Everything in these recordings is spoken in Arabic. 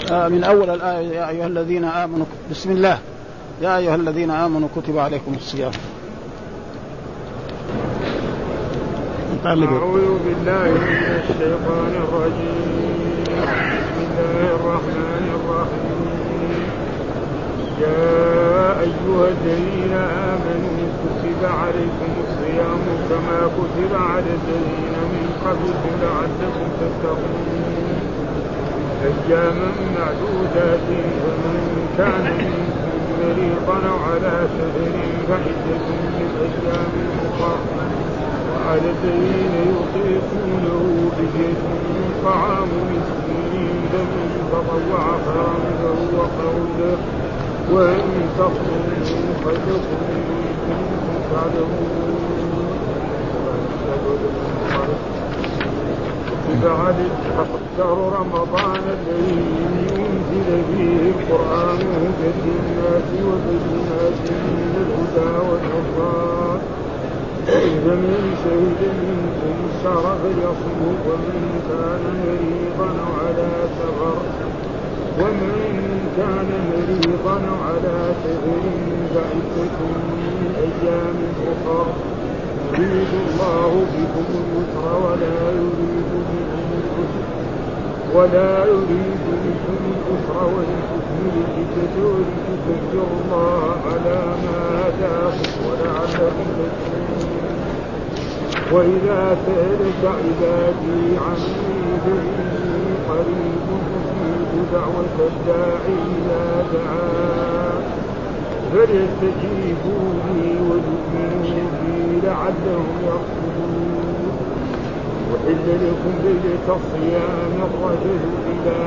من أول الآية يا أيها الذين آمنوا بسم الله يا أيها الذين آمنوا كتب عليكم الصيام. أعوذ بالله من الشيطان الرجيم. بسم الله الرحمن الرحيم. يا أيها الذين آمنوا كتب عليكم الصيام كما كتب على الذين من قبلكم لعلكم تتقون أياما معدودات فمن كان منكم مريضا أو على سفر فعدة من أيام أخرى وعلى الذين يطيقونه فدية طعام مسكين فمن تطوع خيرا فهو خير له وإن تصوموا خير لكم إن كنتم تعلمون. كتب عليكم شهر رمضان الذي أنزل فيه القرآن هدى للناس وبينات من الهدى والفرقان فمن شهد منكم الشهر فليصمه ومن كان مريضا على سفر فعدة من أيام أخر يريد الله بكم اليسر ولا يريد بكم العسر ولتكملوا العدة ولتكبروا الله على ما هداكم ولعلكم تشكرون. وإذا سألك عبادي عني فإني قريب أجيب دعوة الداعي إذا دعان فليستجيبوا لي وليؤمنوا بي لعلهم يرشدون. وحل لكم ليلة الصيام الرجل إلى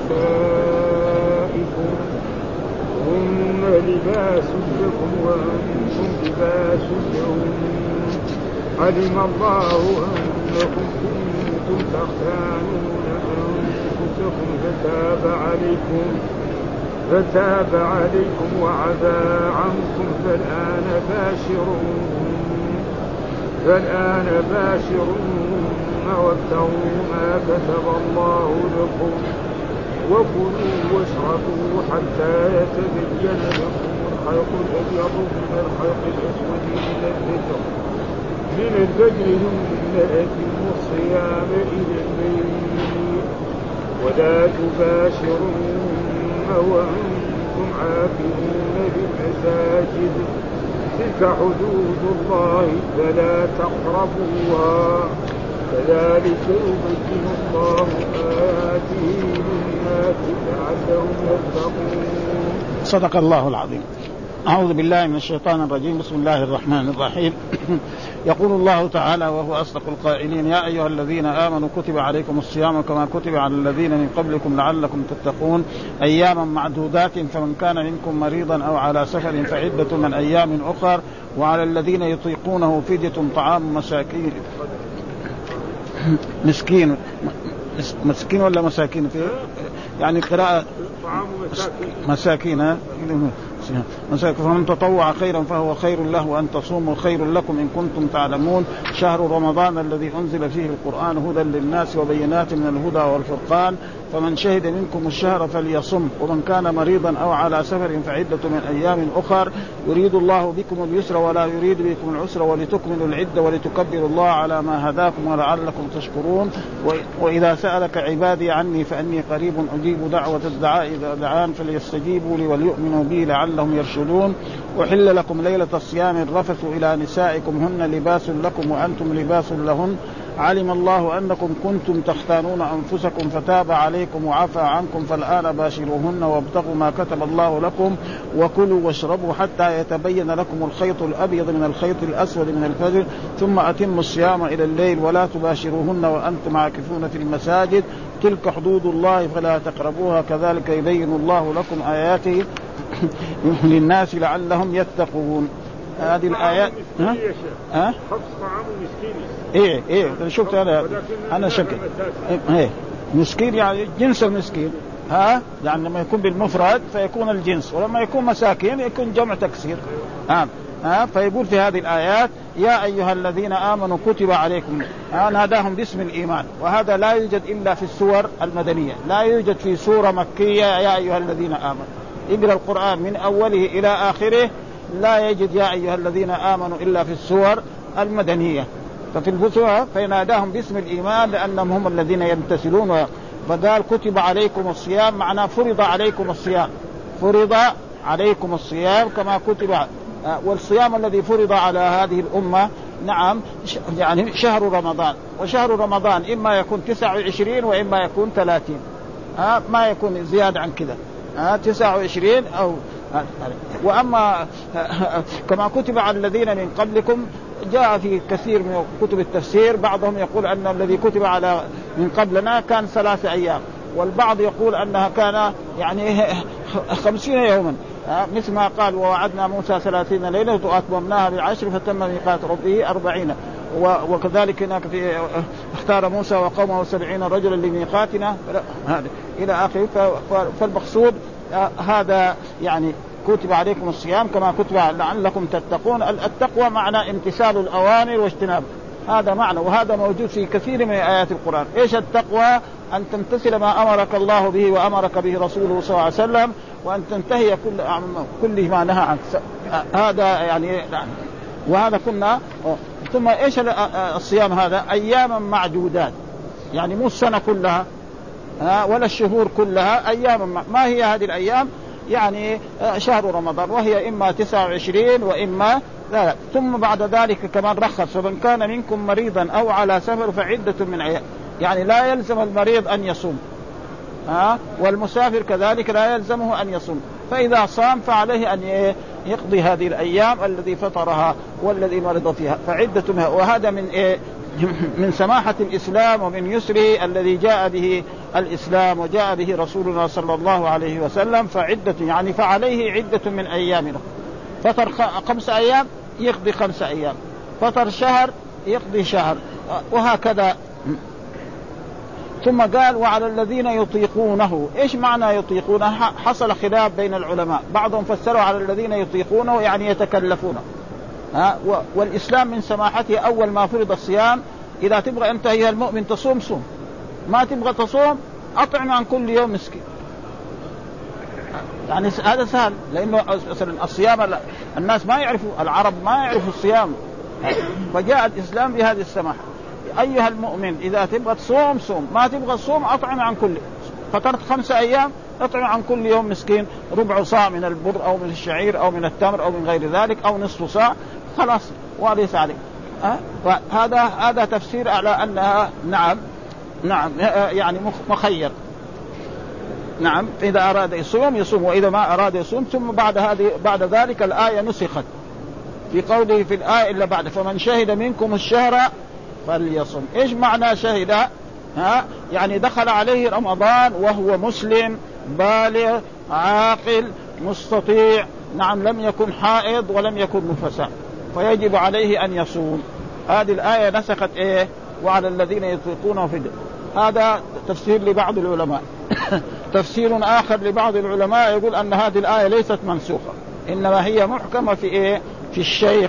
نسائكم هن لباس لكم وأنتم لباس لهم علم الله أنكم كنتم تختانون أنفسكم فتاب عليكم وعفى عنكم فالآن باشرون وابتغوا ما كتب الله لكم وكلوا واشربوا حتى يتبين لكم الخيط الأبيض من الخيط الأسود من الفجر ثم أتموا الصيام إلى الليل ولا تباشرون وأنتم عاكفون بالمساجد تلك حدود الله فلا تقربوها كذلك يبين الله آياته للناس لعلهم يتقون. صدق الله العظيم. أعوذ بالله من الشيطان الرجيم. بسم الله الرحمن الرحيم. يقول الله تعالى وهو أصدق القائلين يا أيها الذين آمنوا كتب عليكم الصيام كما كتب على الذين من قبلكم لعلكم تتقون أياما معدودات فمن كان منكم مريضا أو على سفر فعدة من أيام أخر وعلى الذين يطيقونه فدية طعام مسكين ولا مساكين فيه يعني قراءة مساكين فمن تطوع خيرا فهو خير له وأن تصوموا خير لكم إن كنتم تعلمون. شهر رمضان الذي أنزل فيه القرآن هدى للناس وبينات من الهدى والفرقان فمن شهد منكم الشهر فليصم ومن كان مريضا أو على سفر فعدة من أيام أخر يريد الله بكم اليسر ولا يريد بكم العسر ولتكملوا العدة ولتكبروا الله على ما هداكم ولعلكم تشكرون. وإذا سألك عبادي عني فأني قريب أجيب دعوة الدعاء إذا دعان فليستجيبوا لي وليؤمنوا بي لعلهم يرشدون. وحل لكم ليلة الصيام الرفث إلى نسائكم هن لباس لكم وأنتم لباس لهن علم الله أنكم كنتم تختانون أنفسكم فتاب عليكم وعفى عنكم فالآن باشروهن وابتغوا ما كتب الله لكم وكلوا واشربوا حتى يتبين لكم الخيط الأبيض من الخيط الأسود من الفجر ثم أتموا الصيام إلى الليل ولا تباشروهن وأنتم عاكفون في المساجد تلك حدود الله فلا تقربوها كذلك يبين الله لكم آياته للناس لعلهم يتقون. هذه الآيات خمس طعام مسكين شفت أنا شكل مسكين يعني جنس المسكين يعني لما يكون بالمفرد فيكون الجنس ولما يكون مساكين يكون جمع تكسير فيقول في هذه الآيات يا أيها الذين آمنوا كتب عليكم، ناداهم باسم الإيمان، وهذا لا يوجد إلا في السور المدنية، لا يوجد في سورة مكية يا أيها الذين آمنوا. اقرأ القرآن من أوله إلى آخره لا يجد يا أيها الذين آمنوا إلا في السور المدنية. ففي البسوة فيناداهم باسم الإيمان لأنهم هم الذين يمتثلون. فقال كتب عليكم الصيام، معناه فرض عليكم الصيام، فرض عليكم الصيام كما كتب. والصيام الذي فرض على هذه الأمة نعم يعني شهر رمضان، وشهر رمضان إما يكون 29 وإما يكون 30، ما يكون زيادة عن كذا، 29 أو. وأما كما كتب على الذين من قبلكم، جاء في كثير من كتب التفسير بعضهم يقول أن الذي كتب على من قبلنا كان 3 أيام، والبعض يقول أنها كان يعني 50 يوما، مثل ما قال ووعدنا موسى 30 ليلة وأتممناها ب10 فتم ميقات ربه 40. وكذلك هناك في اختار موسى وقومه 70 رجلا لميقاتنا إلى آخره. فالمقصود هذا يعني كتب عليكم الصيام كما كتب لعلكم تتقون. التقوى معنى امتثال الأوامر واجتناب، هذا معنى، وهذا موجود في كثير من آيات القرآن. إيش التقوى؟ أن تمتثل ما أمرك الله به وأمرك به رسوله صلى الله عليه وسلم، وأن تنتهي كل ما نهى عنه. هذا يعني وهذا كنا. ثم إيش الصيام؟ هذا أياما معدودات، يعني مو السنة كلها ولا الشهور كلها، أيام. ما هي هذه الأيام؟ يعني شهر رمضان، وهي إما 29 وإما لا. ثم بعد ذلك كمان رخص، فمن كان منكم مريضا أو على سفر فعدة من أيام، يعني لا يلزم المريض أن يصوم، والمسافر كذلك لا يلزمه أن يصوم. فإذا صام فعليه أن يقضي هذه الأيام الذي فطرها والذي مرض فيها، فعدة منها. وهذا من سماحة الإسلام ومن يسره الذي جاء به الإسلام وجاء به رسولنا صلى الله عليه وسلم. فعدة يعني فعليه عدة من أيامنا. فطر 5 أيام يقضي 5 أيام، فطر شهر يقضي شهر، وهكذا. ثم قال وعلى الذين يطيقونه. إيش معنى يطيقونه؟ حصل خلاف بين العلماء، بعضهم فسروا على الذين يطيقونه يعني يتكلفونه. والإسلام من سماحته أول ما فرض الصيام، إذا تبغى أنت أيها المؤمن تصوم صوم، ما تبغى تصوم أطعم عن كل يوم مسكين. يعني هذا سهل، لأنه الصيام الناس ما يعرفوا، العرب ما يعرفوا الصيام، فجاء الإسلام بهذه السماحة. أيها المؤمن إذا تبغى تصوم صوم، ما تبغى تصوم أطعم عن كل. فطرت 5 أيام أطعم عن كل يوم مسكين ربع صاع من البر أو من الشعير أو من التمر أو من غير ذلك أو نصف صاع، خلاص وليس عليه. هذا تفسير على أنها نعم يعني مخير. نعم إذا أراد يصوم يصوم، وإذا ما أراد يصوم. ثم بعد ذلك الآية نسخت في قوله في الآية إلا بعد فمن شهد منكم الشهر فليصم. إيش معنى شهد؟ يعني دخل عليه رمضان وهو مسلم بالغ عاقل مستطيع، نعم لم يكن حائض ولم يكن نفساء، فيجب عليه أن يصوم. هذه الآية نسخت إيه؟ وعلى الذين يطيقونه فدية. هذا تفسير لبعض العلماء. تفسير آخر لبعض العلماء يقول أن هذه الآية ليست منسوخة، إنما هي محكمة في إيه؟ في الشيخ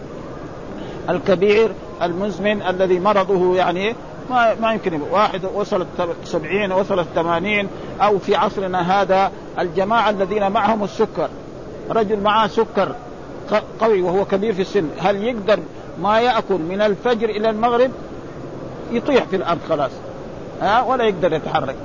الكبير المزمن الذي مرضه يعني ما يمكن، واحد وصلت 70 وصلت 80، أو في عصرنا هذا الجماعة الذين معهم السكر، رجل معه سكر قوي وهو كبير في السن، هل يقدر ما يأكل من الفجر إلى المغرب؟ يطيح في الأرض خلاص، ولا يقدر يتحرك.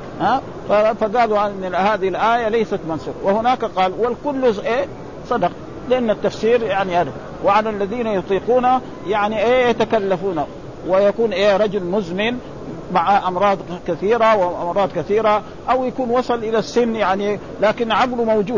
فقالوا أن هذه الآية ليست منسوخة. وهناك قال والكل صدق، لأن التفسير يعني هذا وعلى الذين يطيقون يعني يتكلفون، ويكون رجل مزمن مع أمراض كثيرة وأمراض كثيرة، أو يكون وصل إلى السن يعني لكن عقله موجود،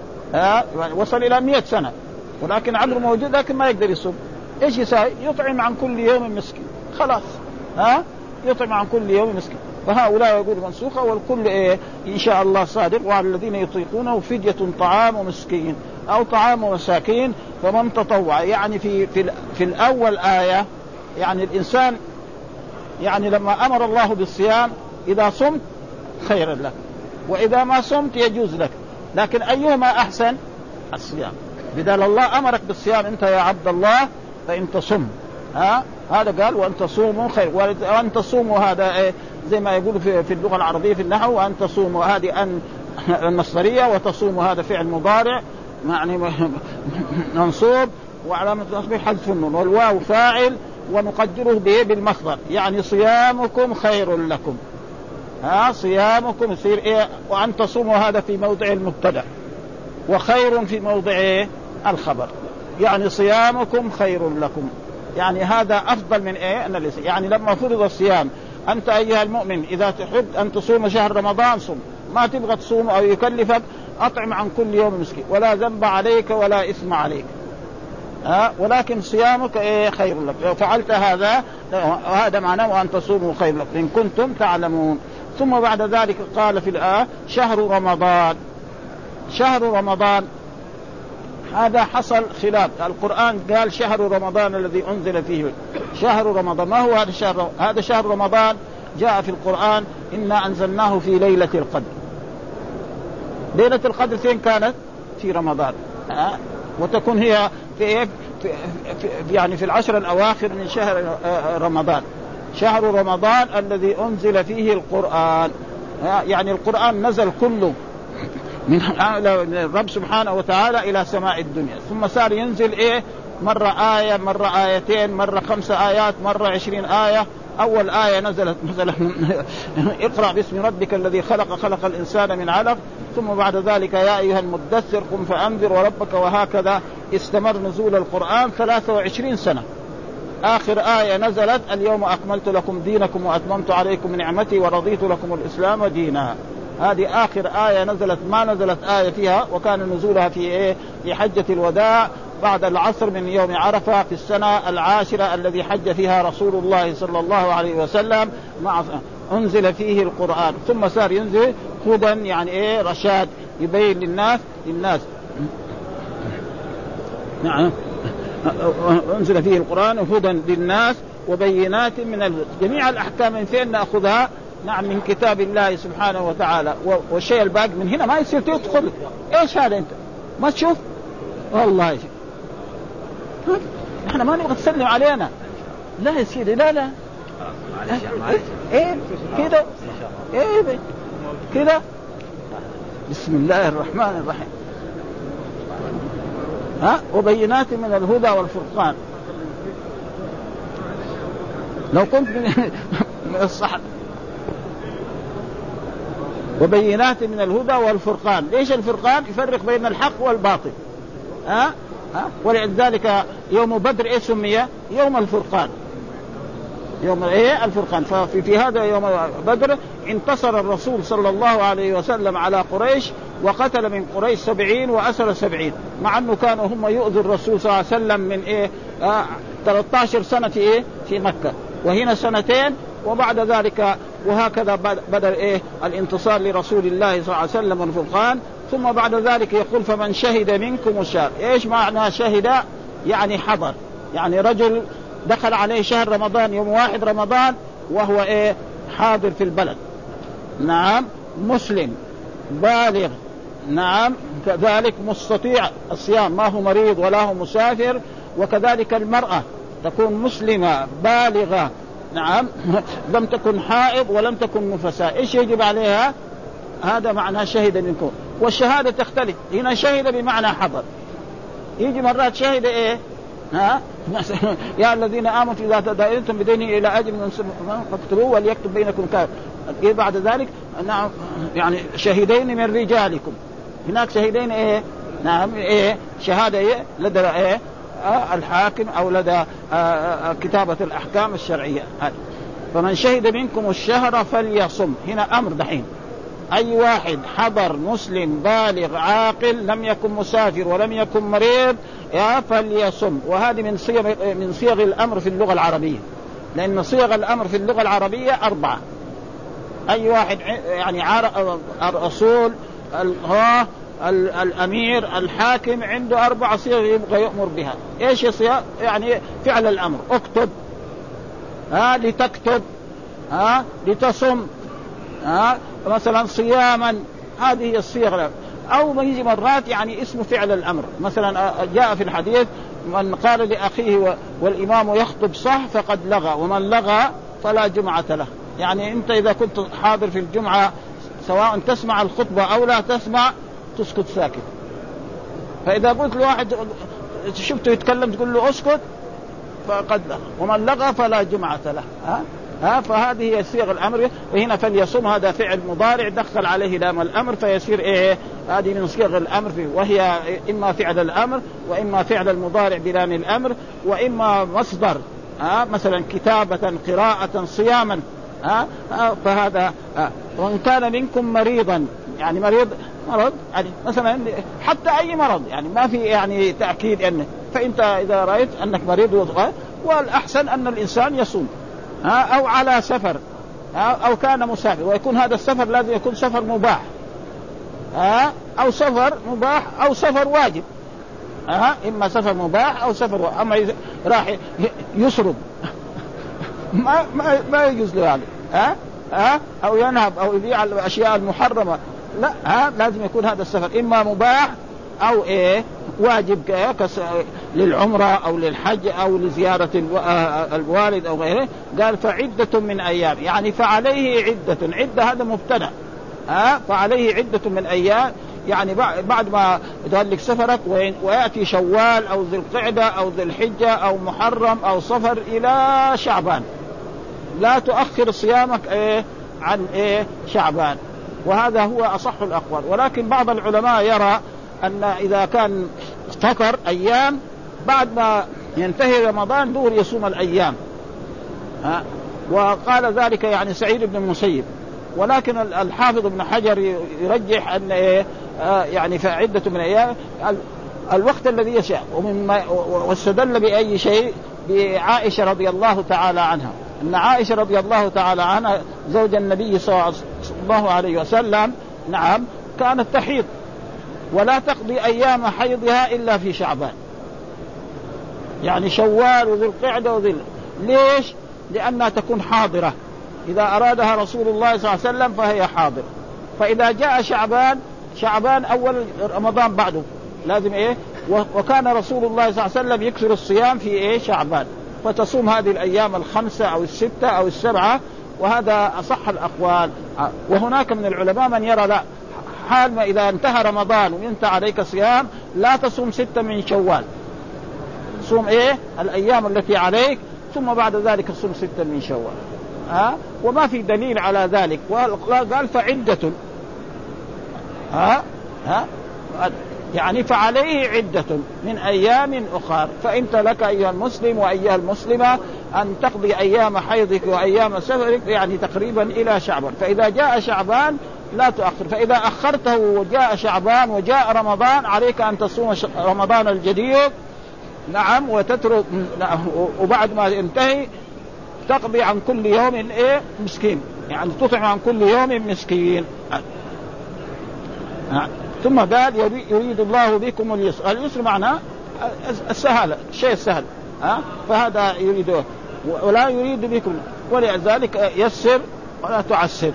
وصل إلى 100 سنة ولكن عقله موجود لكن ما يقدر يصوم. إيش يسوي؟ يطعم عن كل يوم مسكين، خلاص يطعم عن كل يوم مسكين. فهؤلاء يقول منسوخة، والكل إن شاء الله صادق. وعلى الذين يطيقونه فدية طعام مسكين أو طعام مساكين فمن تطوع. يعني في الأول آية يعني الإنسان يعني لما أمر الله بالصيام إذا صمت خير لك، وإذا ما صمت يجوز لك، لكن أيهما أحسن؟ الصيام. بدل الله أمرك بالصيام أنت يا عبد الله فإن تصم هذا قال وأن تصوموا خير. وأن تصوموا هذا زي ما يقول في اللغة العربية في النحو وأن تصوموا هذه أن المصدرية وتصوموا هذا فعل مضارع يعني منصوب وعلامة نصبه حذف النون والواو فاعل ونقدره به بالمصدر يعني صيامكم خير لكم. صيامكم يصير وأن تصوموا هذا في موضع المبتدأ وخير في موضع الخبر يعني صيامكم خير لكم يعني هذا أفضل من يعني لما فرض الصيام أنت أيها المؤمن إذا تحب أن تصوم شهر رمضان صم ما تبغى تصوم أو يكلفك أطعم عن كل يوم مسكين ولا ذنب عليك ولا إثم عليك ولكن صيامك خير لك لو فعلت هذا معناه وأن تصوموا خير لك إن كنتم تعلمون. ثم بعد ذلك قال في الآية شهر رمضان هذا حصل خلاف. القرآن قال شهر رمضان الذي أنزل فيه شهر رمضان. ما هو هذا الشهر؟ هذا شهر رمضان جاء في القرآن إنا أنزلناه في ليلة القدر. ليلة القدر فين كانت؟ في رمضان وتكون هي يعني في العشر الأواخر من شهر رمضان. شهر رمضان الذي أنزل فيه القرآن يعني القرآن نزل كله من الرب سبحانه وتعالى إلى سماء الدنيا ثم صار ينزل مرة آية مرة آيتين مرة 5 آيات مرة 20 آية. أول آية نزلت مثلا اقرأ باسم ربك الذي خلق الإنسان من علق ثم بعد ذلك يا أيها المدثر قم فأنذر وربك وهكذا استمر نزول القرآن 23 سنة. آخر آية نزلت اليوم أكملت لكم دينكم وأتممت عليكم نعمتي ورضيت لكم الإسلام دينا. هذه آخر آية نزلت ما نزلت آية فيها وكان نزولها في حجة الوداع بعد العصر من يوم عرفة في السنة 10 الذي حج فيها رسول الله صلى الله عليه وسلم أنزل فيه القرآن ثم صار ينزل هدى يعني رشاد يبين للناس نعم أنزل فيه القرآن هدى للناس وبينات من جميع الأحكام من فين نأخذها؟ نعم من كتاب الله سبحانه وتعالى. والشيء الباقي من هنا ما يصير تدخل ايش هذا انت ما تشوف والله احنا ما نبغى تسلم علينا لا يا سيدي لا كده كده بسم الله الرحمن الرحيم وبينات من الهدى والفرقان. لو كنت من الصح وبينات من الهدى والفرقان. ليش الفرقان؟ يفرق بين الحق والباطل. ولذلك يوم بدر سمي يوم الفرقان يوم الفرقان. ففي هذا يوم بدر انتصر الرسول صلى الله عليه وسلم على قريش وقتل من قريش 70 وأسر 70 مع أنه كانوا هم يؤذوا الرسول صلى الله عليه وسلم من 13 سنة في مكة وهنا 2 سنين وبعد ذلك وهكذا بدأ الانتصار لرسول الله صلى الله عليه وسلم والفرقان. ثم بعد ذلك يقول فمن شهد منكم الشهر. ايش معنى شهد؟ يعني حضر يعني رجل دخل عليه شهر رمضان يوم 1 رمضان وهو حاضر في البلد نعم مسلم بالغ نعم كذلك مستطيع الصيام ما هو مريض ولا هو مسافر. وكذلك المرأة تكون مسلمة بالغة نعم لم تكن حائض ولم تكن نفساء. ايش يجب عليها؟ هذا معنى شهد منكم. والشهادة تختلف هنا شهد بمعنى حضر يجي مرات شهد يا الذين آمنوا إذا تداينتم بدين إلى أجل فاكتبوه وليكتب بينكم كاتب. بعد ذلك نعم يعني شهدين من رجالكم. هناك شهدين نعم شهادة لدى الحاكم أو لدى كتابة الأحكام الشرعية. فمن شهد منكم الشهر فليصم. هنا أمر دحين أي واحد حضر مسلم بالغ عاقل لم يكن مسافر ولم يكن مريض فليصم. وهذه من صيغ الأمر في اللغة العربية لأن صيغ الأمر في اللغة العربية 4. أي واحد يعني الرسول الأمير الحاكم عنده 4 صيغ يبغى يأمر بها. إيش الصيغ؟ يعني فعل الأمر اكتب لتكتب لتصم مثلا صياما. هذه الصيغ. أو ما يجي مرات يعني اسم فعل الأمر مثلا جاء في الحديث من قال لأخيه والإمام يخطب صح فقد لغى، ومن لغى فلا جمعة له. يعني أنت إذا كنت حاضر في الجمعة سواء تسمع الخطبة أو لا تسمع تسكت ساكت. فإذا قلت لواحد شفته يتكلم تقول له أسكت فقد لغى، ومن لغى فلا جمعة له. فهذه هي صيغ الأمر. وهنا فليصم هذا فعل مضارع دخل عليه لام الأمر فيصير هذه من صيغ الأمر فيه، وهي إما فعل الأمر وإما فعل المضارع بلام الأمر وإما مصدر مثلا كتابة قراءة صياما. فهذا وإن كان منكم مريضا، يعني مرض يعني مثلا حتى أي مرض، يعني ما في يعني تأكيد أنه، فأنت إذا رأيت أنك مريض والأحسن أن الإنسان يصوم، أو على سفر أو كان مسافر، ويكون هذا السفر لازم يكون سفر مباح، أو سفر مباح أو سفر واجب، إما سفر مباح أو سفر واجب. أما راح يسرب ما يجوز له يعني أو ينهب أو يبيع الأشياء المحرمة، لا لازم يكون هذا السفر إما مباح أو واجب للعمرة أو للحج أو لزيارة الوالد أو غيره. قال فعدة من أيام، يعني فعليه عدة هذا مبتدأ، فعليه عدة من أيام، يعني بعد ما يتهلك سفرك ويأتي شوال أو ذي القعدة أو ذي الحجة أو محرم أو صفر إلى شعبان، لا تؤخر صيامك عن شعبان. وهذا هو أصح الأقوال. ولكن بعض العلماء يرى أن إذا كان فطر أيام بعد ما ينتهي رمضان دور يصوم الأيام، وقال ذلك يعني سعيد بن المسيب. ولكن الحافظ ابن حجر يرجح أن يعني فعدة من أيام الوقت الذي يشاء. واستدل بأي شيء بعائشة رضي الله تعالى عنها، أن عائشة رضي الله تعالى عنها زوج النبي صلى الله عليه وسلم نعم كانت تحيض ولا تقضي أيام حيضها إلا في شعبان، يعني شوال وذي القعدة ليش؟ لأنها تكون حاضرة، إذا أرادها رسول الله صلى الله عليه وسلم فهي حاضر. فإذا جاء شعبان أول رمضان بعده لازم وكان رسول الله صلى الله عليه وسلم يكثر الصيام في شعبان، فتصوم هذه الأيام 5 أو 6 أو 7، وهذا أصح الأقوال. وهناك من العلماء من يرى لا، حال ما إذا انتهى رمضان وانتهى عليك صيام لا تصوم 6 من شوال، صوم الأيام التي عليك، ثم بعد ذلك صوم 6 من شوال. وما في دليل على ذلك. قال فعدة يعني فعليه عدة من أيام أخرى. فأنت لك أيها المسلم وأيها المسلمة أن تقضي أيام حيضك وأيام سفرك يعني تقريبا إلى شعبان. فإذا جاء شعبان لا تؤخر، فإذا أخرته وجاء شعبان وجاء رمضان عليك أن تصوم رمضان الجديد نعم وتترك وبعد ما ينتهي تقضي عن كل يوم مسكين، يعني تطعم عن كل يوم مسكين. ثم قال يريد الله بكم اليسر. اليسر معناه السهل، الشيء السهل، فهذا يريده ولا يريد بكم، ولذلك يسر ولا تعسر.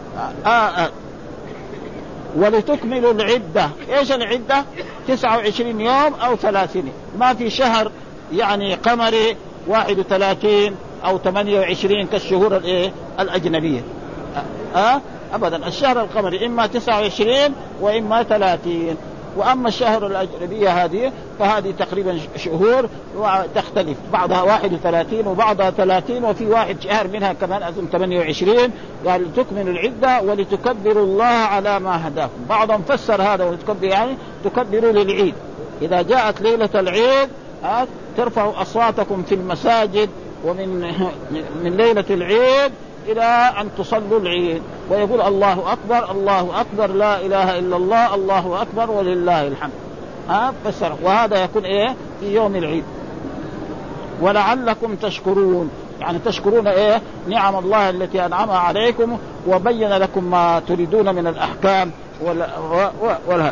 ولتكملوا العدة. ايش العدة؟ 29 يوم او 30، ما في شهر يعني قمري 31 او 28 كالشهور الاجنبية ابدا. الشهر القمري اما 29 واما 30. واما الشهر الاجنبية هذه فهذه تقريبا شهور تختلف، بعضها 31 وبعضها 30 وفي واحد شهر منها كمان اظن 28. قال تكملوا العدة ولتكبروا الله على ما هداكم. بعضهم فسر هذا ولتكبر يعني تكبروا للعيد، اذا جاءت ليلة العيد ترفعوا اصواتكم في المساجد ومن ليلة العيد إلى أن تصلوا العيد، ويقول الله أكبر الله أكبر لا إله إلا الله الله أكبر ولله الحمد. فسر. وهذا يكون في يوم العيد. ولعلكم تشكرون، يعني تشكرون نعم الله التي أنعمها عليكم وبين لكم ما تريدون من الأحكام والهدى.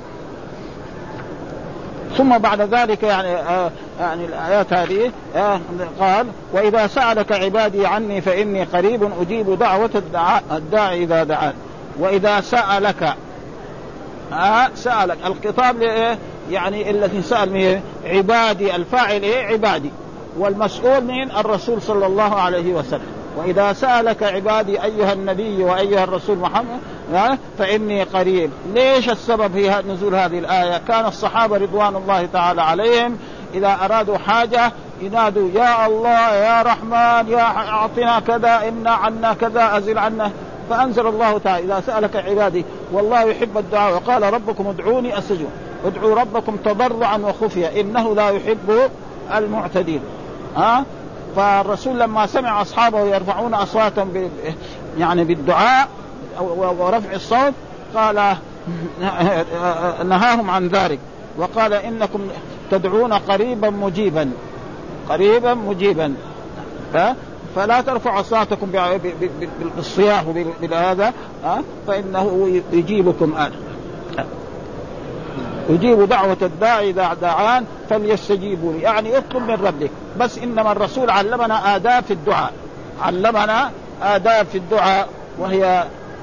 ثم بعد ذلك يعني الآيات هذه قال وإذا سألك عبادي عني فإني قريب أجيب دعوة الداعي إذا دعان. وإذا سألك سألك الخطاب يعني الذي سأل من عبادي، الفاعل إيه؟ عبادي، والمسؤول من الرسول صلى الله عليه وسلم. وإذا سألك عبادي أيها النبي وأيها الرسول محمد فإني قريب. ليش السبب في نزول هذه الآية؟ كان الصحابة رضوان الله تعالى عليهم إذا أرادوا حاجة ينادوا يا الله يا رحمن يا أعطنا كذا، إنا عنا كذا، أزل عنا. فأنزل الله تعالى إذا سألك عبادي، والله يحب الدعاء، وقال ربكم ادعوني أستجب. ادعوا ربكم تضرعا وخفيا إنه لا يحب المعتدين. فالرسول لما سمع أصحابه يرفعون أصواتهم يعني بالدعاء ورفع الصوت قال نهاهم عن ذلك، وقال إنكم تدعون قريبا مجيبا، قريبا مجيبا، فلا ترفعوا أصواتكم بالصياح وبهذا، فإنه يجيبكم يجيب دعوة الداعي إذا دعان فليستجيبوا لي، يعني اطلب من ربك. بس إنما الرسول علمنا آداب في الدعاء، علمنا آداب في الدعاء، وهي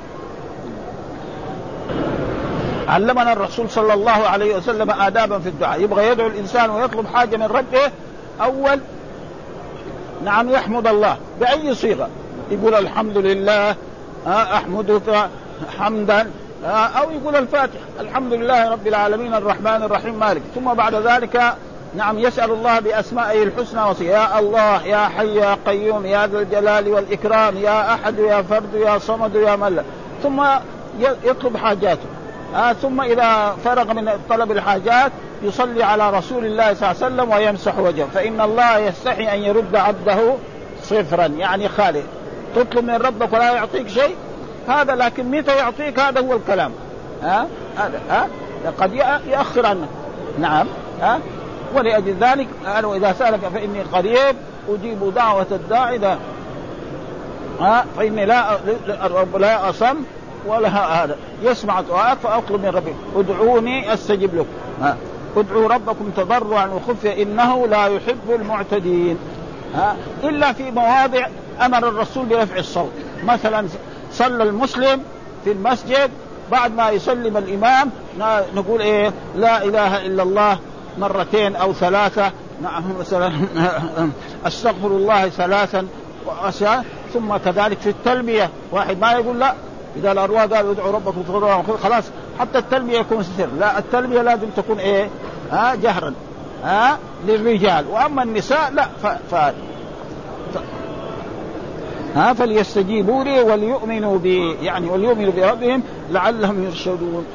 علمنا الرسول صلى الله عليه وسلم آدابا في الدعاء. يبغى يدعو الإنسان ويطلب حاجة من ربه، أول نعم يحمد الله بأي صيغة، يقول الحمد لله أحمدك حمدا، أو يقول الفاتحة الحمد لله رب العالمين الرحمن الرحيم مالك. ثم بعد ذلك نعم يسأل الله بأسمائه الحسنى يا الله يا حي يا قيوم يا ذا الجلال والإكرام يا أحد يا فرد يا صمد يا ملك. ثم يطلب حاجاته، ثم إذا فرغ من طلب الحاجات يصلي على رسول الله صلى الله عليه وسلم ويمسح وجهه، فإن الله يستحي أن يرد عبده صفرا، يعني خالي. تطلب من ربك ولا يعطيك شيء هذا، لكن متى يعطيك هذا هو الكلام. هذا قد يأخر عنه. نعم ولأجل ذلك قالوا إذا سألك فإني قريب أجيب دعوة الداعي فإني لا أصم ولا هذا يسمع دعاءك فأطلب من ربك ادعوني أستجب لكم. ادعوا ربكم تضرعا وخفيا إنه لا يحب المعتدين. إلا في مواضع أمر الرسول برفع الصوت، مثلا صلى المسلم في المسجد بعد ما يسلم الإمام نقول إيه لا إله إلا الله مرتين أو ثلاثة، نعم مثلا أستغفر الله ثلاثا ثم كذلك في التلبية واحد ما يقول لا، إذا الأرواح قالوا ادعوا ربكم تضرعا خلاص حتى التلبية يكون سر، لا التلبية لازم تكون إيه جهرا للرجال، وأما النساء لا فليستجيبوا لي وليؤمنوا بي، يعني وليؤمنوا بربهم لعلهم يرشدون.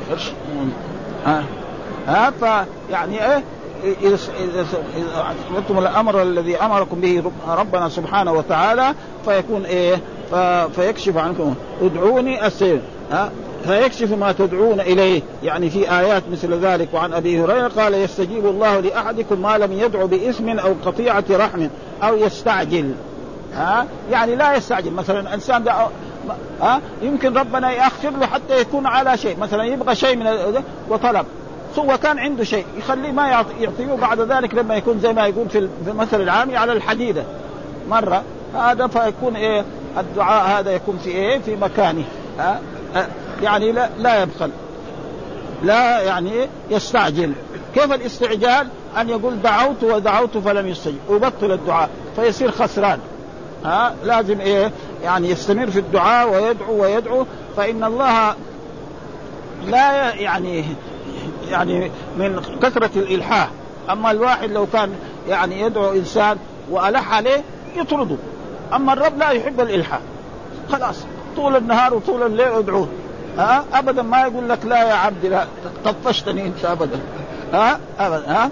فيعني ايه إذا أردتم الأمر الذي أمركم به ربنا سبحانه وتعالى فيكون إيه فيكشف عنكم ادعوني أستجب، فيكشف ما تدعون إليه، يعني في آيات مثل ذلك. وعن أبي هريرة قال يستجيب الله لأحدكم ما لم يدعو باسم أو قطيعة رحم أو يستعجل. يعني لا يستعجل، مثلا إنسان يمكن ربنا يأخر له حتى يكون على شيء، مثلا يبغى شيء من وطلب هو كان عنده شيء يخليه ما يعطيه، بعد ذلك لما يكون زي ما يقول في المثل العامي على الحديدة مرة هذا، فيكون إيه الدعاء هذا يكون في إيه في مكانه، يعني لا يبخل، لا يعني يستعجل. كيف الاستعجال؟ أن يقول دعوت ودعوت فلم يستجب ويبطل الدعاء فيصير خسران. لازم إيه يعني يستمر في الدعاء ويدعو ويدعو، فإن الله لا يعني من كثرة الإلحاح. أما الواحد لو كان يعني يدعو إنسان وألح عليه يطرده، أما الرب لا يحب الإلحاح، خلاص طول النهار وطول الليل ادعوه، أبدا ما يقول لك لا يا عبد لا طفشتني أنت أبدا، أبدا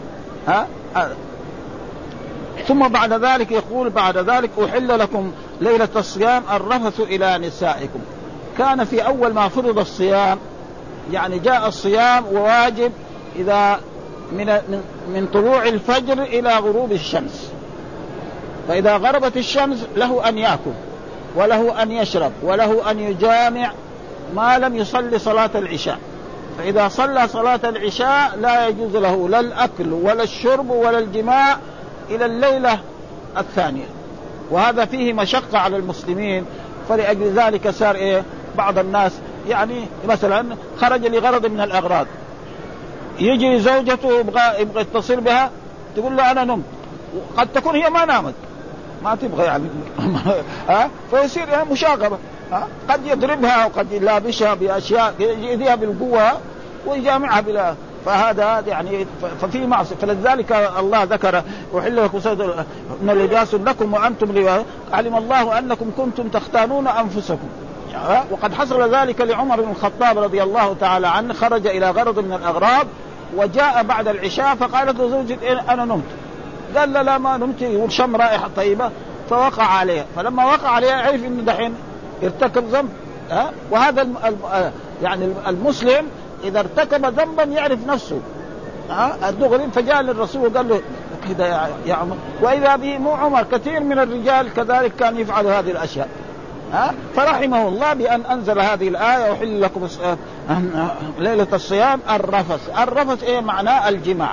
ثم بعد ذلك يقول بعد ذلك أحل لكم ليلة الصيام الرفث إلى نسائكم. كان في أول ما فرض الصيام يعني جاء الصيام وواجب إذا من طلوع الفجر إلى غروب الشمس، فإذا غربت الشمس له أن يأكل وله أن يشرب وله أن يجامع ما لم يصلي صلاة العشاء. فإذا صلى صلاة العشاء لا يجوز له لا الأكل ولا الشرب ولا الجماع إلى الليلة الثانية، وهذا فيه مشقة على المسلمين. فلأجل ذلك صار بعض الناس يعني مثلا خرج لغرض من الأغراض يجي زوجته يبغى يتصل بها تقول له أنا نمت، قد تكون هي ما نامت ما تبغى يعني فيصير يعني مشاغبة. قد يضربها وقد يلابشها بأشياء يأذيها بالقوة ويجامعها بلا، فهذا يعني ففي معصية. فلذلك الله ذكر وحل لكم من لباس لكم وأنتم لباس، علم الله أنكم كنتم تختانون أنفسكم. وقد حصل ذلك لعمر بن الخطاب رضي الله تعالى عنه، خرج إلى غرض من الأغراض وجاء بعد العشاء فقالت لزوجته أنا نمت، قال لا ما نمت، وشم رائحة طيبة فوقع عليها. فلما وقع عليها عرف إنه دحين ارتكب ذنب. وهذا يعني المسلم إذا ارتكب ذنبا يعرف نفسه الدغري، فجاء للرسول وقال له كذا يا عمر. وإذا به مو عمر، كثير من الرجال كذلك كان يفعل هذه الأشياء. فرحمه الله بأن أنزل هذه الآية وحل لكم ليلة الصيام الرفث. الرفث إيه معناه؟ الجماع.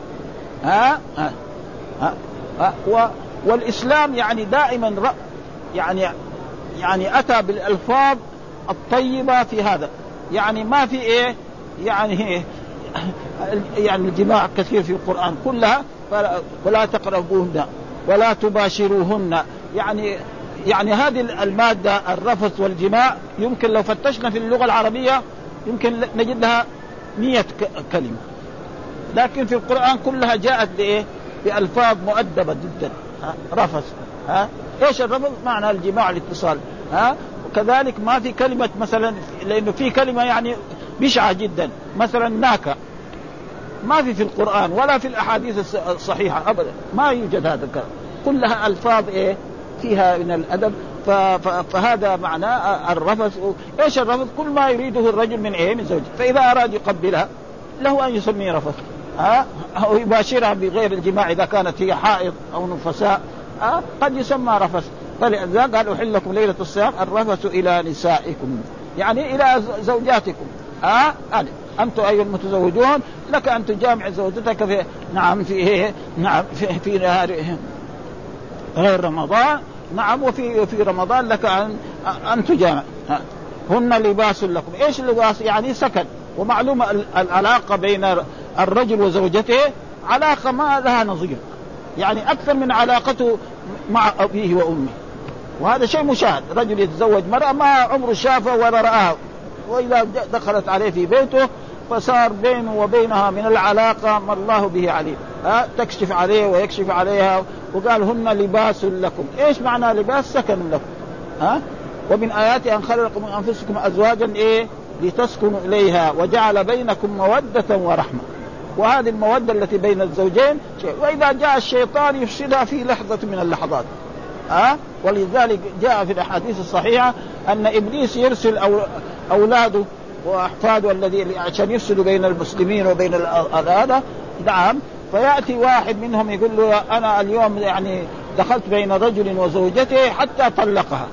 والإسلام يعني دائما يعني أتى بالألفاظ الطيبة في هذا، يعني ما في إيه يعني الجماع كثير في القرآن كلها. ولا تقربوهن ولا تباشروهن، يعني هذه المادة الرفث والجماع يمكن لو فتشنا في اللغة العربية يمكن نجد لها 100 كلمة، لكن في القرآن كلها جاءت بإيه؟ بألفاظ مؤدبة جدا. رفث إيش الرفث؟ معنى الجماع الاتصال. وكذلك ما في كلمة مثلا، لأنه في كلمة يعني بشعة جدا، مثلا ناكا ما في القرآن ولا في الأحاديث الصحيحة أبدا، ما يوجد هذا الكلام، كلها ألفاظ إيه فيها من الأدب. فهذا معناه الرفث. إيش الرفث؟ كل ما يريده الرجل من إيه؟ من زوجه. فإذا أراد يقبلها له أن يسميه رفث، أو يباشرها بغير الجماع إذا كانت هي حائض أو نفساء قد يسمى رفث. فلذلك قال أحل لكم ليلة الصيام الرفث إلى نسائكم، يعني إلى زوجاتكم. أنتم أيها المتزوجون لك أن تجامع زوجتك في في نهار غير رمضان، وفي رمضان لك أن تجامع. هن لباس لكم. إيش اللباس؟ يعني سكن. ومعلومة العلاقة بين الرجل وزوجته علاقة ما لها نظير، يعني أكثر من علاقته مع أبيه وأمه، وهذا شيء مشاهد. رجل يتزوج مرأة ما عمره شافه ولا رآها، وإذا دخلت عليه في بيته فصار بينه وبينها من العلاقة ما الله به عليم. تكشف عليه ويكشف عليها. وقال هن لباس لكم. إيش معنى لباس؟ سكن لكم. ومن آياته أن خلق من أنفسكم أزواجا لتسكنوا إليها وجعل بينكم مودة ورحمة. وهذه المودة التي بين الزوجين شيء، وإذا جاء الشيطان يفسدها في لحظة من اللحظات. ولذلك جاء في الأحاديث الصحيحة أن إبليس يرسل أولاده وأحفاده الذي عشان يفسدوا بين المسلمين وبين هذا. نعم. فيأتي واحد منهم يقول له أنا اليوم يعني دخلت بين رجل وزوجته حتى طلقها،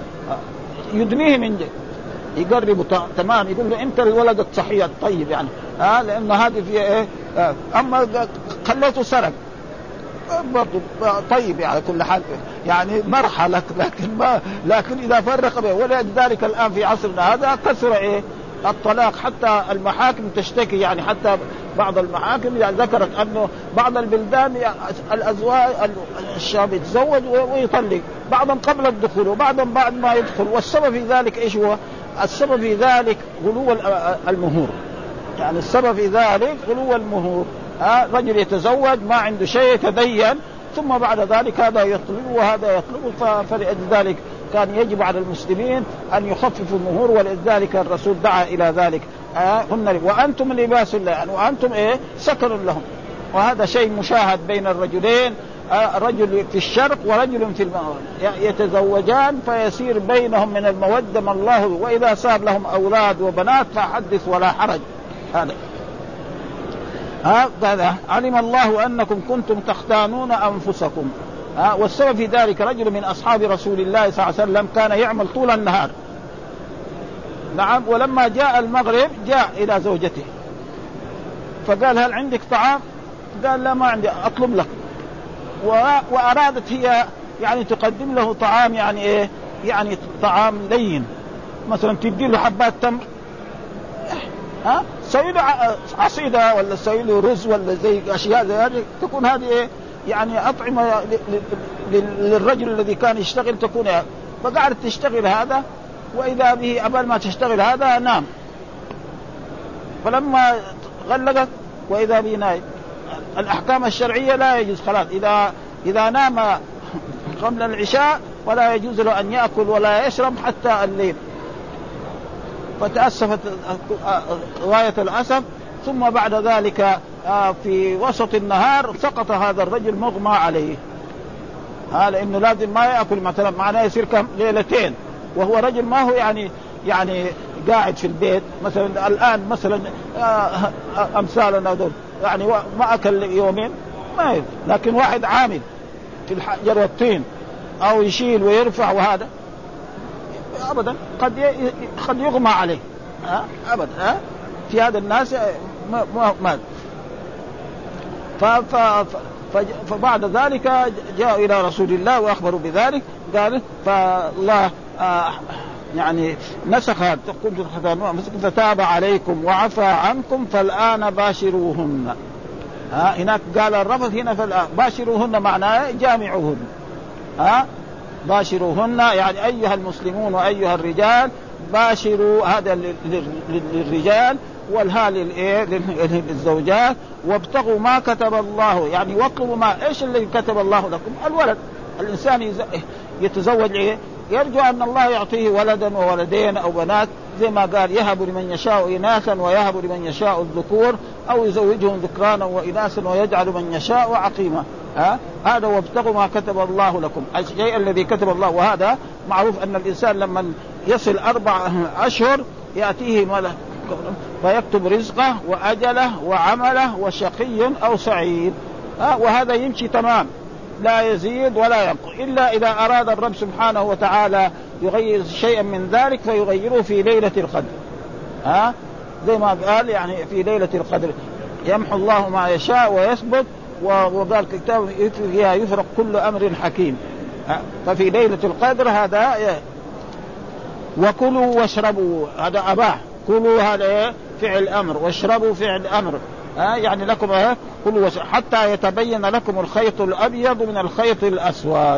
يدنيه من يقرب تمام، يقول له أنت الولد الصحيح الطيب يعني لأن هذه في إيه أما خليته سرق برضو طيب يعني كل حال يعني مرحلة، لكن إذا فرق به. ولذلك الآن في عصرنا هذا كثر إيه الطلاق، حتى المحاكم تشتكي، يعني حتى بعض المحاكم يعني ذكرت أنه بعض البلدان الأزواج الشاب يتزوج ويطلق، بعضهم قبل الدخول وبعضهم بعد ما يدخل. والسبب في ذلك إيش هو؟ السبب في ذلك غلو المهور، يعني السبب في ذلك غلو المهور. رجل يتزوج ما عنده شيء يتدين، ثم بعد ذلك هذا يطلب وهذا يطلب. فلذلك كان يجب على المسلمين أن يخففوا المهور، ولذلك الرسول دعا إلى ذلك. وأنتم لباس لهم وأنتم إيه سكن لهم. وهذا شيء مشاهد بين الرجلين، رجل في الشرق ورجل في المغرب يتزوجان فيصير بينهم من المودة ما الله. وإذا صار لهم أولاد وبنات فحدث ولا حرج. هذا علم الله أنكم كنتم تختانون أنفسكم. والسبب في ذلك رجل من أصحاب رسول الله صلى الله عليه وسلم كان يعمل طول النهار. نعم. ولما جاء المغرب جاء إلى زوجته فقال هل عندك طعام؟ قال لا ما عندي، أطلب لك. وأرادت هي يعني تقدم له طعام يعني إيه، يعني طعام لين، مثلا تدي له حبات تمر سوي له عصيدة ولا سوي له رز ولا زي أشياء زي هذه، تكون هذه إيه يعني أطعمة للرجل الذي كان يشتغل، تكون فقعدت تشتغل هذا، وإذا به قبل ما تشتغل هذا نام، فلما غلقت وإذا به نايم. الأحكام الشرعية لا يجوز خلاص إذا نام قبل العشاء ولا يجوز له أن يأكل ولا يشرب حتى الليل. فتأسفت غاية الأسف. ثم بعد ذلك في وسط النهار سقط هذا الرجل مغمى عليه، لأنه لازم ما يأكل مثلا، معناه يصير كم ليلتين، وهو رجل ما هو يعني قاعد في البيت مثلا الآن مثلا أمثالنا دول يعني ما أكل يومين ما، لكن واحد عامل في الحجر والطين أو يشيل ويرفع وهذا أبدا قد يغمى عليه أبدا. في هذا الناس ما فبعد ذلك جاءوا إلى رسول الله وأخبروا بذلك، قال فالله يعني نسخ فتاب عليكم وعفى عنكم فالآن باشروهن. هناك قال الرفض، هنا فالآن باشروهن معناه جامعوهن. باشروهن يعني أيها المسلمون وأيها الرجال باشروا، هذا للرجال والها للزوجات، وابتغوا ما كتب الله، يعني واطلبوا ما ايش اللي كتب الله لكم. الولد الإنسان يتزوج يرجو أن الله يعطيه ولدا وولدين أو بنات، زي ما قال يهب لمن يشاء إناثا ويهب لمن يشاء الذكور أو يزوجهم ذكرانا وإناثا ويجعل من يشاء عقيما. هذا وابتغوا ما كتب الله لكم، الشيء الذي كتب الله. وهذا معروف أن الإنسان لما يصل 4 أشهر يأتيه ملك فيكتب رزقه وأجله وعمله وشقي أو سعيد. وهذا يمشي تمام لا يزيد ولا ينقص، إلا إذا أراد الرب سبحانه وتعالى يغير شيئا من ذلك فيغيره في ليلة القدر. زي ما قال يعني في ليلة القدر يمحو الله ما يشاء ويثبت، وقال كتاب فيها يفرق كل أمر حكيم. ففي ليلة القدر هذا وكلوا واشربوا، هذا أباح، كلوا هذا فعل أمر واشربوا فعل أمر. يعني لكم كلوا حتى يتبين لكم الخيط الأبيض من الخيط الأسود.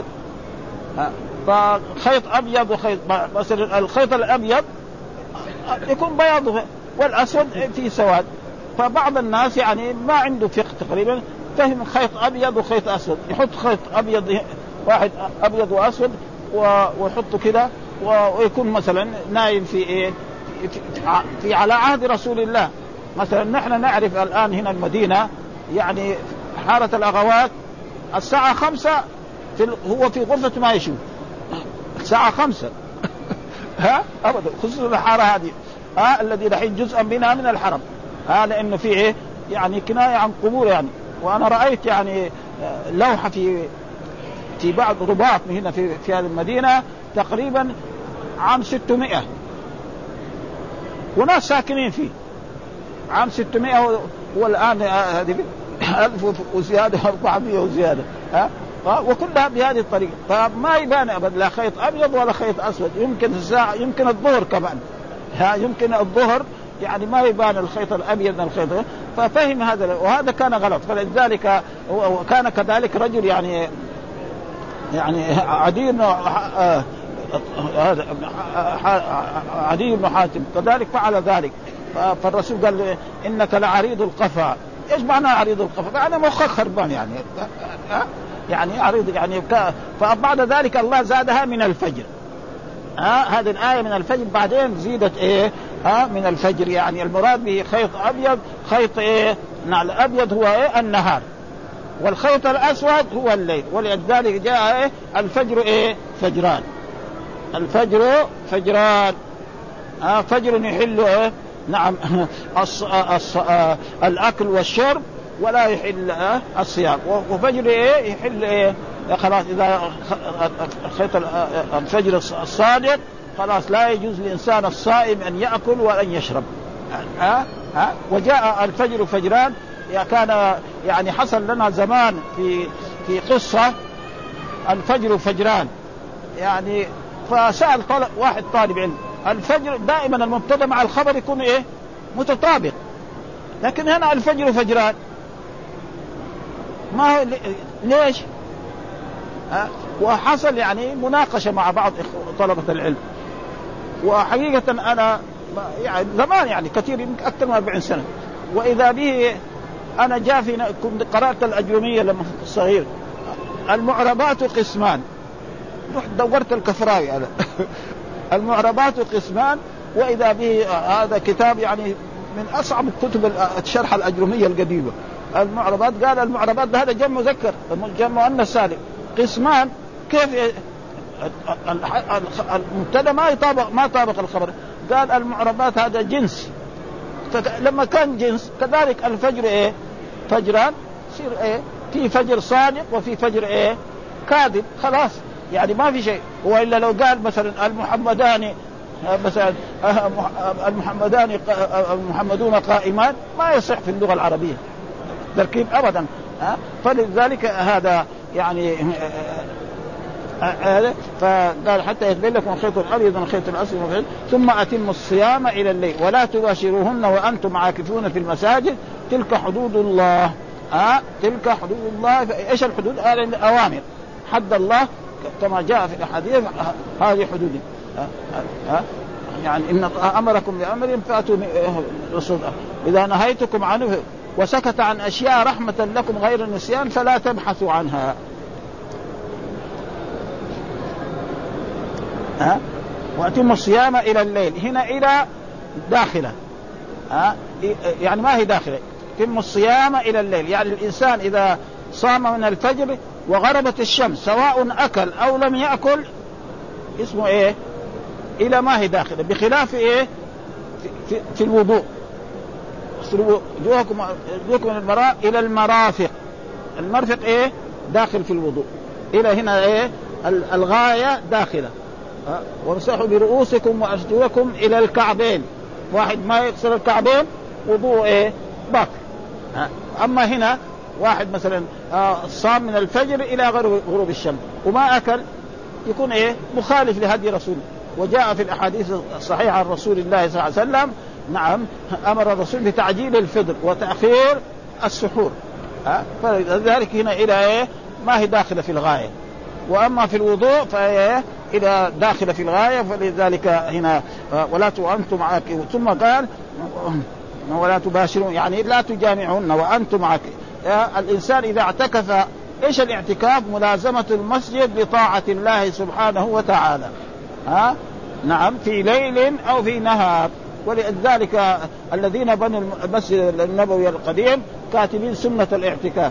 فخيط أبيض وخيط مثلا الخيط الأبيض يكون بياض والأسود في سواد. فبعض الناس يعني ما عنده فقه تقريبا فهم خيط أبيض وخيط أسود، يحط خيط أبيض واحد أبيض وأسود ويحطه كده، ويكون مثلا نايم في في على عهد رسول الله. مثلا نحن نعرف الآن هنا المدينة يعني حارة الأغوات الساعة 5 هو في غرفة ما يشوف الساعة 5 أبدا، خصوصا الحارة هذه الذي دحين جزءا منها من الحرم، لأنه فيه يعني كناية عن قبور يعني. وأنا رأيت يعني لوحة في بعض رباط هنا في هذه المدينة تقريبا عام 600 وناس ساكنين فيه عام 600 والآن هذه 1000 وزيادة 400 وزيادة وكلها بهذه الطريقة. فما يبان أبدا لا خيط أبيض ولا خيط أسود. يمكن الساعة يمكن الظهر كمان يمكن الظهر يعني ما يبان الخيط الأبيض من الخيط. ففهم هذا وهذا كان غلط. فلذلك وكان كذلك رجل يعني عدي بن حاتم كذلك فعل ذلك. فالرسول قال إنك لعريض القفا. إيش معنى عريض القفا؟ يعني مخك خربان يعني عريض يعني فبعد ذلك الله زادها من الفجر. هذه الآية من الفجر بعدين زيدت من الفجر. يعني المراد به خيط أبيض خيط الأبيض هو النهار والخيط الأسود هو الليل. ولذلك جاء الفجر فجران. الفجر فجران فجر يحل نعم الأكل والشرب ولا يحل الصيام. وفجر يحل خلاص إذا خيط الفجر الصادق خلاص لا يجوز للإنسان الصائم أن يأكل وأن يشرب. وجاء الفجر فجران. كان يعني حصل لنا زمان في قصة الفجر فجران يعني. فسأل واحد طالب علم الفجر دائما المبتدأ مع الخبر يكون متطابق. لكن هنا الفجر فجران، ما هو ليش؟ وحصل يعني مناقشة مع بعض طلبة العلم، وحقيقة أنا يعني زمان يعني كثير أكثر من 40 سنة، وإذا به أنا جاء في كنت قرأت الأجرومية لما كنت صغير، المعربات قسمان، رحت دورت الكفراوي هذا المعربات قسمان، وإذا به هذا كتاب يعني من أصعب الكتب الشرح الأجرومية القديمة. المعربات قال المعربات هذا جمع مذكر، جمع مؤنث سالم، قسمان كيف المبتدا ما طابق الخبر، قال المعربات هذا جنس، فلما كان جنس كذلك الفجر ايه فجران، يصير ايه في فجر صادق وفي فجر ايه كاذب، خلاص يعني ما في شيء. والا لو قال مثلا المحمدان مثلا المحمدون قائمان، ما يصح في اللغة العربية تركيب أبدا. فلذلك هذا يعني فقال حتى يتبين لكم الخيط الأبيض من الخيط الأسود ثم أتموا الصيام إلى الليل ولا تباشروهن وأنتم عاكفون في المساجد تلك حدود الله. تلك حدود الله. إيش الحدود؟ الأوامر، حد الله كما جاء في الحديث هذه حدود. يعني إن أمركم بأمر فأتوا رسول إذا نهيتكم عنه وسكت عن أشياء رحمة لكم غير النسيان فلا تبحثوا عنها. وأتم الصيام إلى الليل، هنا إلى داخلة، يعني ما هي داخلة، أتم الصيام إلى الليل، يعني الإنسان إذا صام من الفجر وغربت الشمس سواء أكل أو لم يأكل اسمه إيه؟ إلى ما هي داخلة، بخلاف إيه؟ في الوضوء وجوهكم من المراء إلى المرافق، المرفق إيه؟ داخل في الوضوء، إلى هنا إيه؟ الغاية داخلة. وامسحوا برؤوسكم وأرجلكم إلى الكعبين، واحد ما يكسر الكعبين وضوء إيه؟ باطل. أما هنا واحد مثلا صام من الفجر إلى غروب الشمس وما أكل يكون إيه؟ مخالف لهدي رسوله. وجاء في الأحاديث الصحيحة عن رسول الله صلى الله عليه وسلم نعم أمر الرسول بتعجيل الفطر وتأخير السحور. فلذلك هنا إلى إيه؟ ما هي داخلة في الغاية. وأما في الوضوء فهي إلى داخلة في الغاية، فلذلك هنا ولا وأنتم عاكفون. ثم قال ولا تباشرون، يعني لا تجامعون وأنتم عاكفون. الإنسان إذا اعتكف، إيش الاعتكاف؟ ملازمة المسجد لطاعة الله سبحانه وتعالى، نعم، في ليل أو في نهار. ولذلك الذين بنوا المسجد النبوي القديم كاتبين سنة الاعتكاف،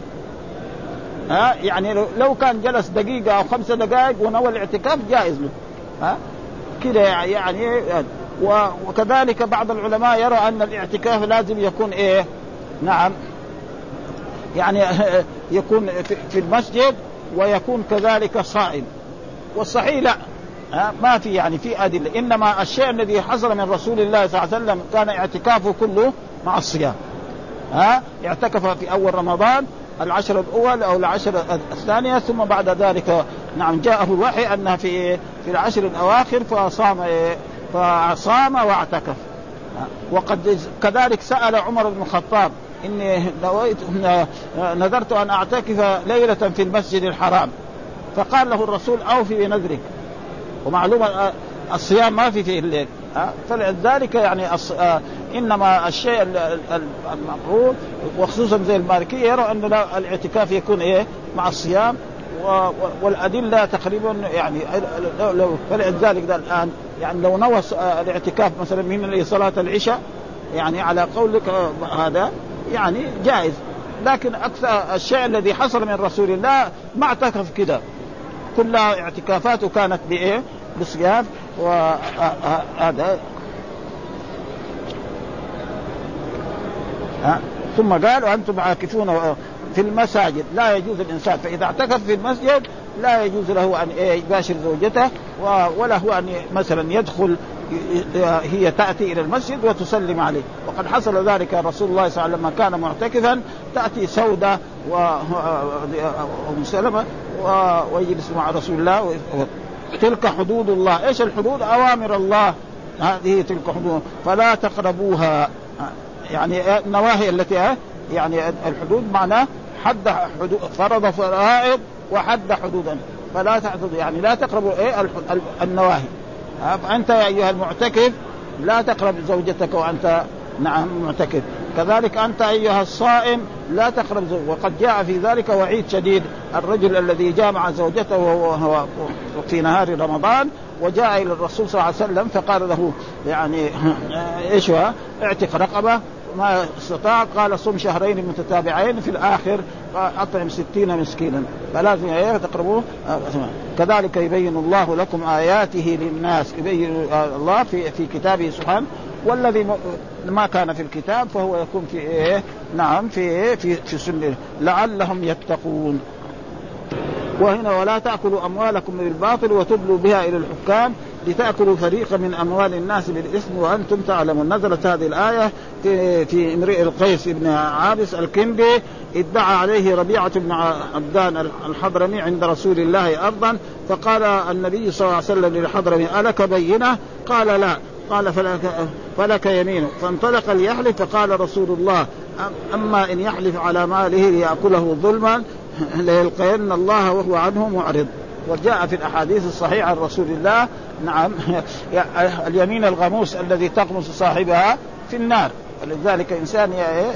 يعني لو كان جلس دقيقة أو 5 دقائق ونوى الاعتكاف جائز له، كده يعني. وكذلك بعض العلماء يرى أن الاعتكاف لازم يكون إيه؟ نعم، يعني يكون في المسجد ويكون كذلك صائم. والصحيح لا، ما في يعني في أدلة، إنما الشيء الذي حصل من رسول الله صلى الله عليه وسلم كان اعتكافه كله مع الصيام. اعتكف في أول رمضان 10 الأول أو 10 الثانية، ثم بعد ذلك نعم جاءه الوحي أنها في 10 الأواخر فصام واعتكف. وقد كذلك سأل عمر بن الخطاب إني نذرت أن أعتكف ليلة في المسجد الحرام، فقال له الرسول أوفي بنذرك. ومعلومة الصيام ما في الليل، فلذلك يعني إنما الشيء المقرون وخصوصا زي المالكية يرى أن الاعتكاف يكون إيه؟ مع الصيام. والأدلة تقريبا يعني فلذلك ده الآن يعني لو نوى الاعتكاف مثلا من صلاة العشاء يعني على قولك هذا يعني جائز، لكن أكثر الشيء الذي حصل من رسول الله ما اعتكف كده، كلها اعتكافاته كانت بإيه؟ بصيام. وهذا ثم قال وأنتم عاكفون في المساجد، لا يجوز الإنسان فإذا اعتكف في المسجد لا يجوز له أن يباشر زوجته، ولا هو أن مثلا يدخل هي تأتي إلى المسجد وتسلم عليه. وقد حصل ذلك رسول الله صلى الله عليه وسلم لما كان معتكفا تأتي سودة ومسلمة ويجلس مع رسول الله. تلك حدود الله. إيش الحدود؟ أوامر الله، هذه تلك حدود فلا تقربوها. يعني النواهي التي يعني الحدود معناه حد حدود، فرض فرائض وحد حدودا، فلا تعتد يعني لا تقربوا النواهي. فأنت يا أيها المعتكف لا تقرب زوجتك وأنت معتكف، كذلك أنت أيها الصائم لا تقرب وقد جاء في ذلك وعيد شديد. الرجل الذي جامع زوجته وهو في نهار رمضان وجاء إلى الرسول صلى الله عليه وسلم فقال له يعني إيش هو اعتق رقبة ما استطاع، قال صم شهرين متتابعين، في الآخر أطعم 60 مسكينا، فلازم تقربوه. كذلك يبين الله لكم آياته للناس، يبين الله في كتابه سبحانه، والذي ما كان في الكتاب فهو يكون في نعم في سنة لعلهم يتقون. وهنا ولا تأكلوا أموالكم بالباطل وتدلوا بها إلى الحكام لتأكلوا فريقا من أموال الناس بالإثم وأنتم تعلمون. نزلت هذه الآية في امرئ القيس بن عابس الكندي، ادعى عليه ربيعة بن عبدان الحضرمي عند رسول الله أرضا، فقال النبي صلى الله عليه وسلم للحضرمي ألك بينة؟ قال لا، قال فلك يمين، فانطلق ليحلف، فقال رسول الله أما إن يحلف على ماله ليأكله ظلما ليلقين الله وهو عنه معرض. وجاء في الأحاديث الصحيحة عن رسول الله نعم اليمين الغموس الذي تغمس صاحبها في النار، ولذلك إنسان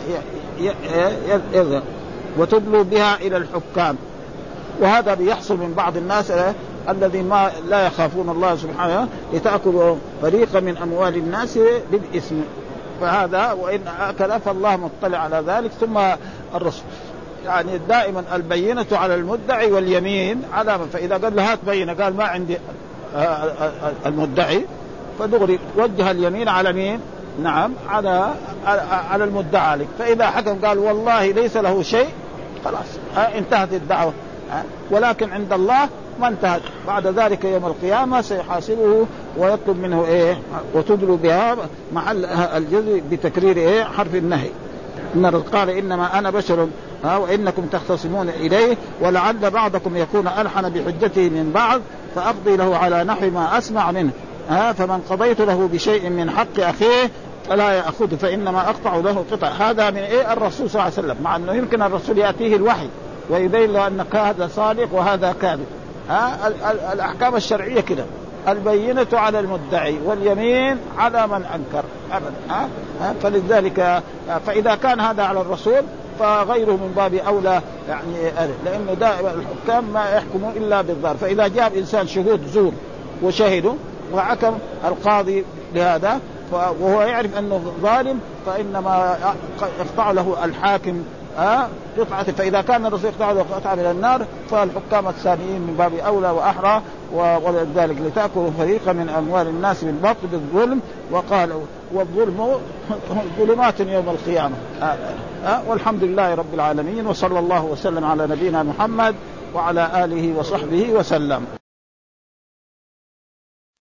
يذهب وتدلوا بها إلى الحكام. وهذا بيحصل من بعض الناس الذي ما لا يخافون الله سبحانه، لتأكلوا فريقا من أموال الناس بالإثم، فهذا وإن أكل فالله مطلع على ذلك. ثم الرسول يعني دائما البينة على المدعي واليمين على من، فإذا قال له هات بينة قال ما عندي المدعي، فدغري وجه اليمين على مين؟ نعم على المدعى عليك. فإذا حكم قال والله ليس له شيء خلاص انتهت الدعوة. ولكن عند الله ما انتهت، بعد ذلك يوم القيامة سيحاسبه ويطلب منه وتدلوا بها محل الجزء بتكرير حرف النهي. إن قال إنما أنا بشر وإنكم تختصمون إليه ولعل بعضكم يكون ألحن بحجته من بعض فأقضي له على نحو ما أسمع منه فمن قضيت له بشيء من حق أخيه فلا يأخذ فإنما أقطع له قطع. هذا من الرسول صلى الله عليه وسلم، مع أنه يمكن الرسول يأتيه الوحي ويبين له أنك هذا صادق وهذا كاذب. الأحكام الشرعية كده، البينة على المدعي واليمين على من أنكر أبدا. فلذلك فإذا كان هذا على الرسول فغيره من باب أولى، يعني لأنه دائما الحكام ما يحكمون إلا بالظاهر. فإذا جاب إنسان شهود زور وشهدوا وحكم القاضي بهذا وهو يعرف أنه ظالم فإنما يقطع له الحاكم قطعة. فإذا كان الرسول يقطع له قطعة من النار فالحكام الثانيين من باب أولى وأحرى. ولذلك لتأكلوا فريقا من أموال الناس بالباطل بالظلم، وقال والظلم ظلمات يوم القيامة. والحمد لله رب العالمين، وصلى الله وسلم على نبينا محمد وعلى آله وصحبه وسلم.